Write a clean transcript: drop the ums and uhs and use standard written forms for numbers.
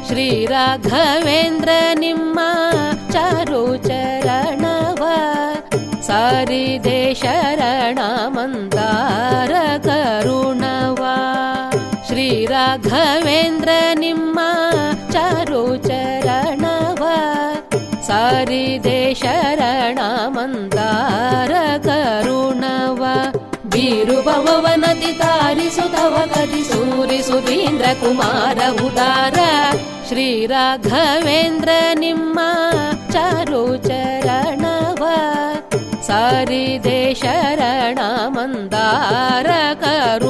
ಶ್ರೀ ರಾಘವೇಂದ್ರ ನಿಮ್ಮ ಚಾರು ಚರಣವ ಸಾರಿದೆ ಶರಣ ಮಂದಾರ ಕರುಣವ. ಶ್ರೀ ರಾಘವೇಂದ್ರ ನಿಮ್ಮ ಚಾರು ಚರಣವ ಸಾರಿದೆ ಶರಣ ಮಂದಾರ ಕರುಣವ. ಬೀರುಭವನದಿ ತಾರಿಸುತ್ತವ ಕದಿ ಸೂರಿಸುತೀಂದ್ರ ಕುಮಾರ ಉದಾರ. ಶ್ರೀ ರಾಘವೇಂದ್ರ ನಿಮ್ಮ ಚಾರು ಚರಣವ ಸಾರಿದೆ ಶರಣ ಮಂದಾರ ಕರುಣವ.